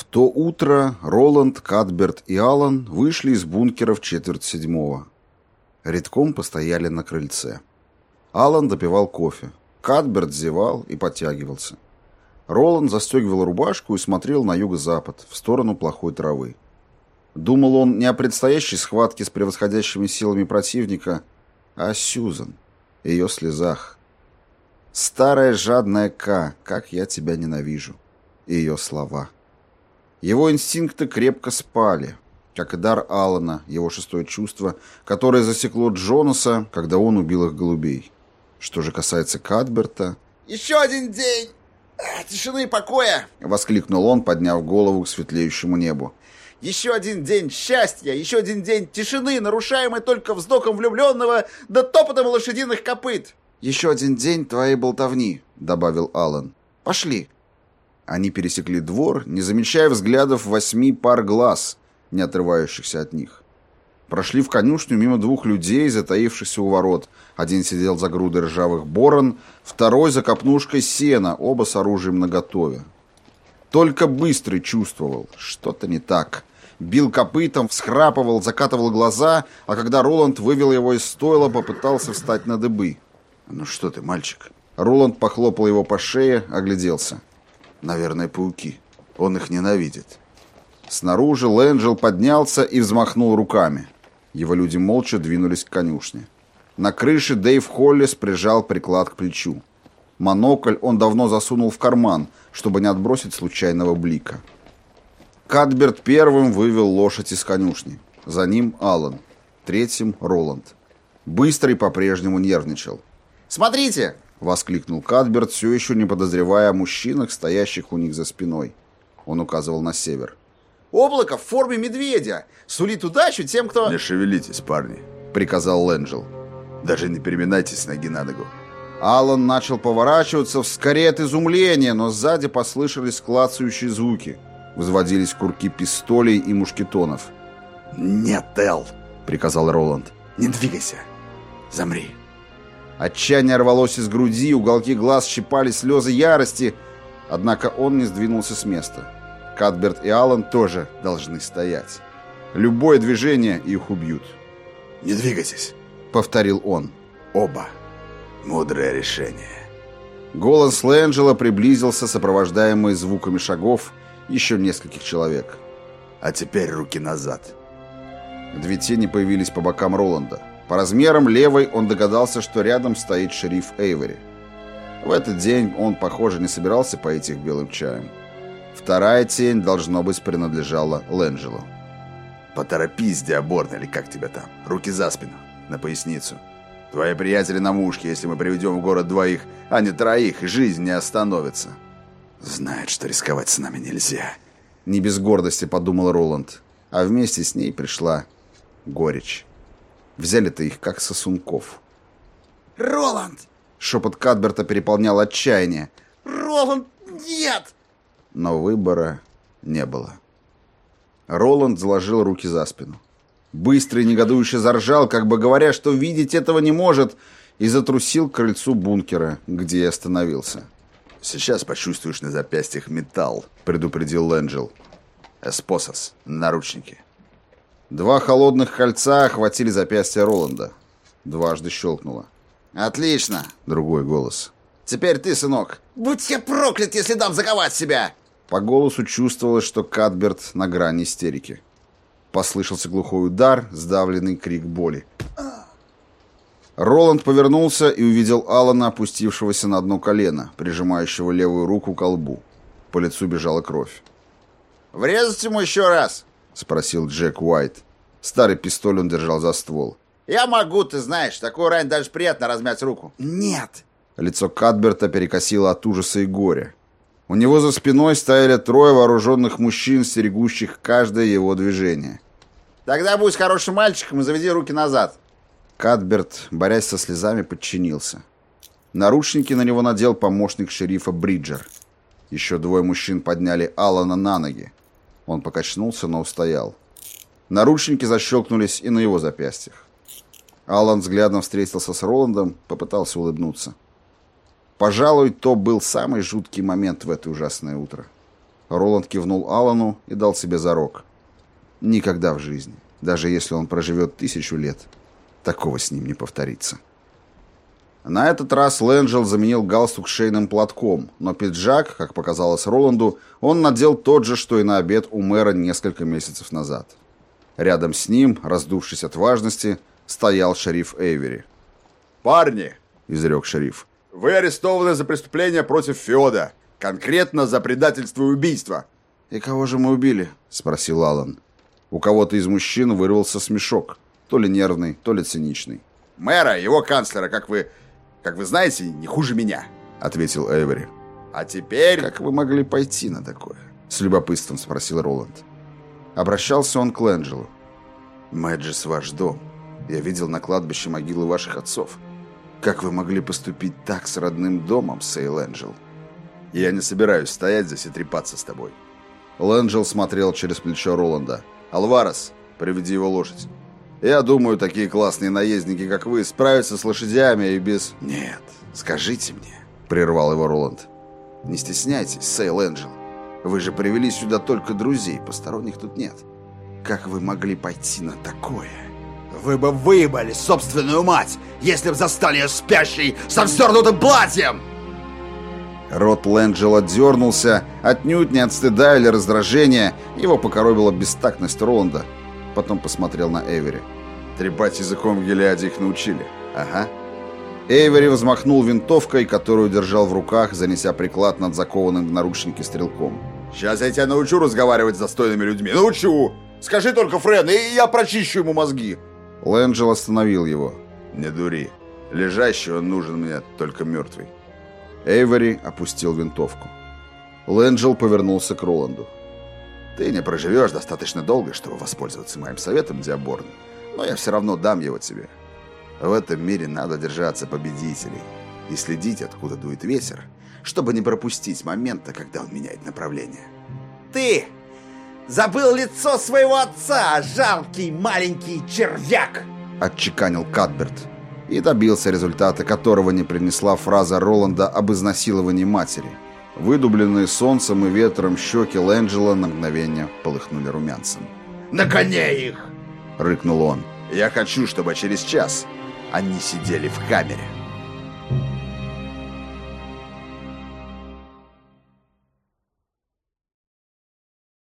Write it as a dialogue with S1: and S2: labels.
S1: то утро Роланд, Кадберт и Алан вышли из бункера в 6:45. Редком постояли на крыльце. Алан допивал кофе. Кадберт зевал и подтягивался. Роланд застегивал рубашку и смотрел на юго-запад, в сторону плохой травы. Думал он не о предстоящей схватке с превосходящими силами противника, а о Сьюзан, ее слезах. «Старая жадная К, как я тебя ненавижу!» И ее слова. Его инстинкты крепко спали, как и дар Алана, его шестое чувство, которое засекло Джонаса, когда он убил их голубей. Что же касается Кадберта...
S2: «Еще один день тишины и покоя!» —
S1: воскликнул он, подняв голову к светлеющему небу.
S2: «Еще один день счастья, еще один день тишины, нарушаемый только вздохом влюбленного да топотом лошадиных копыт!»
S1: «Еще один день твоей болтовни», — добавил Алан. «Пошли». Они пересекли двор, не замечая взглядов 8 пар глаз, не отрывающихся от них. Прошли в конюшню мимо 2 людей, затаившихся у ворот. Один сидел за грудой ржавых борон, второй за копнушкой сена, оба с оружием наготове. Только Быстрый чувствовал, что-то не так. Бил копытом, всхрапывал, закатывал глаза, а когда Роланд вывел его из стойла, попытался встать на дыбы. «Ну что ты, мальчик?» Роланд похлопал его по шее, огляделся. «Наверное, пауки. Он их ненавидит». Снаружи Лэнджел поднялся и взмахнул руками. Его люди молча двинулись к конюшне. На крыше Дэйв Холлис прижал приклад к плечу. Монокль он давно засунул в карман, чтобы не отбросить случайного блика. Кадберт первым вывел лошадь из конюшни. За ним Алан. Третьим Роланд. Быстрый по-прежнему нервничал.
S2: «Смотрите!»
S1: — воскликнул Кадберт, все еще не подозревая о мужчинах, стоящих у них за спиной. Он указывал на север.
S2: «Облако в форме медведя! Сулит удачу тем, кто...»
S3: «Не шевелитесь, парни»,
S1: — приказал Лэнджел.
S3: «Даже не переминайтесь с ноги на ногу».
S1: Алан начал поворачиваться скорее от изумления, но сзади послышались клацающие звуки. Взводились курки пистолей и мушкетонов.
S3: «Нет, Эл», — приказал Роланд. «Не двигайся. Замри».
S1: Отчаяние рвалось из груди, уголки глаз щипали слезы ярости, однако он не сдвинулся с места. Кадберт и Алан тоже должны стоять. Любое движение их убьют.
S3: «Не двигайтесь»,
S1: — повторил он.
S3: «Оба. Мудрое решение».
S1: Голос Лэнджела приблизился, сопровождаемый звуками шагов еще нескольких человек.
S3: «А теперь руки назад».
S1: 2 тени появились по бокам Роланда. По размерам левой он догадался, что рядом стоит шериф Эйвори. В этот день он, похоже, не собирался пойти их белым чаем. Вторая тень, должно быть, принадлежала Лэнджелу.
S3: «Поторопись, Диаборн, или как тебя там. Руки за спину, на поясницу. Твои приятели на мушке, если мы приведем в город 2, а не 3, жизнь не остановится».
S2: «Знает, что рисковать с нами нельзя»,
S1: — не без гордости подумал Роланд. А вместе с ней пришла горечь. Взяли-то их как сосунков.
S2: «Роланд!»
S1: — шепот Кадберта переполнял отчаяние.
S2: «Роланд, нет!»
S1: Но выбора не было. Роланд заложил руки за спину. Быстрый негодующе заржал, как бы говоря, что видеть этого не может, и затрусил к крыльцу бункера, где и остановился.
S3: «Сейчас почувствуешь на запястьях металл», — предупредил Лэнджел. «Эспосос, наручники».
S1: 2 холодных кольца охватили запястья Роланда. Дважды щелкнуло.
S2: «Отлично!»
S1: — другой голос.
S2: «Теперь ты, сынок. Будь я проклят, если дам заковать себя!»
S1: По голосу чувствовалось, что Кадберт на грани истерики. Послышался глухой удар, сдавленный крик боли. Роланд повернулся и увидел Алана, опустившегося на одно колено, прижимающего левую руку к лбу. По лицу бежала кровь.
S2: «Врезать ему еще раз?»
S1: — спросил Джек Уайт. Старый пистоль он держал за ствол.
S2: «Я могу, ты знаешь. Такую рань даже приятно размять руку».
S1: «Нет!» Лицо Кадберта перекосило от ужаса и горя. У него за спиной стояли 3 вооруженных мужчин, стерегущих каждое его движение.
S2: «Тогда будь хорошим мальчиком и заведи руки назад».
S1: Кадберт, борясь со слезами, подчинился. Наручники на него надел помощник шерифа Бриджер. Еще 2 мужчин подняли Алана на ноги. Он покачнулся, но устоял. Наручники защелкнулись и на его запястьях. Алан взглядом встретился с Роландом, попытался улыбнуться. Пожалуй, то был самый жуткий момент в это ужасное утро. Роланд кивнул Аллану и дал себе зарок. Никогда в жизни, даже если он проживет 1000 лет, такого с ним не повторится. На этот раз Лэнджел заменил галстук шейным платком, но пиджак, как показалось Роланду, он надел тот же, что и на обед у мэра несколько месяцев назад. Рядом с ним, раздувшись от важности, стоял шериф Эйвери.
S3: «Парни!»
S1: — изрек шериф.
S3: «Вы арестованы за преступление против Феода. Конкретно за предательство и убийство».
S1: «И кого же мы убили?» — спросил Аллан. У кого-то из мужчин вырвался смешок, то ли нервный, то ли циничный.
S3: «Мэра, его канцлера, как вы знаете, не хуже меня», — ответил Эйвери. «А теперь...»
S1: «Как вы могли пойти на такое?» — с любопытством спросил Роланд. Обращался он к Лэнджелу. «Мэджис ваш дом. Я видел на кладбище могилы ваших отцов. Как вы могли поступить так с родным домом, сэй Лэнджел?»
S3: «Я не собираюсь стоять здесь и трепаться с тобой».
S1: Лэнджел смотрел через плечо Роланда.
S3: «Алварес, приведи его лошадь. Я думаю, такие классные наездники, как вы, справятся с лошадями и без...»
S1: «Нет, скажите мне», — прервал его Роланд. «Не стесняйтесь, сэй Лэнджел. Вы же привели сюда только друзей, посторонних тут нет. Как вы могли пойти на такое?»
S2: Вы бы выебали собственную мать, если бы застали ее спящей со вздернутым платьем!
S1: Рот Лэнджела дернулся, отнюдь не от стыда или раздражения, его покоробила бестактность Роланда. Потом посмотрел на Эйвери.
S3: «Трепать языком в Гилеаде их научили».
S1: «Ага». Эйвери взмахнул винтовкой, которую держал в руках, занеся приклад над закованным в наручники стрелком.
S3: «Сейчас я тебя научу разговаривать с достойными людьми. Научу! Скажи только Френ, и я прочищу ему мозги!»
S1: Лэнджел остановил его.
S3: «Не дури. Лежащий он нужен мне, только мертвый».
S1: Эйвери опустил винтовку. Лэнджел повернулся к Роланду.
S3: «Ты не проживешь достаточно долго, чтобы воспользоваться моим советом, Диаборн, но я все равно дам его тебе. В этом мире надо держаться победителей и следить, откуда дует ветер, чтобы не пропустить момента, когда он меняет направление».
S2: Ты забыл лицо своего отца, жалкий маленький червяк!
S1: Отчеканил Кадберт и добился результата, которого не принесла фраза Роланда об изнасиловании матери. Выдубленные солнцем и ветром щеки Лэнджела на мгновение полыхнули румянцем.
S2: На коне их!
S1: — рыкнул он.
S3: «Я хочу, чтобы через час они сидели в камере».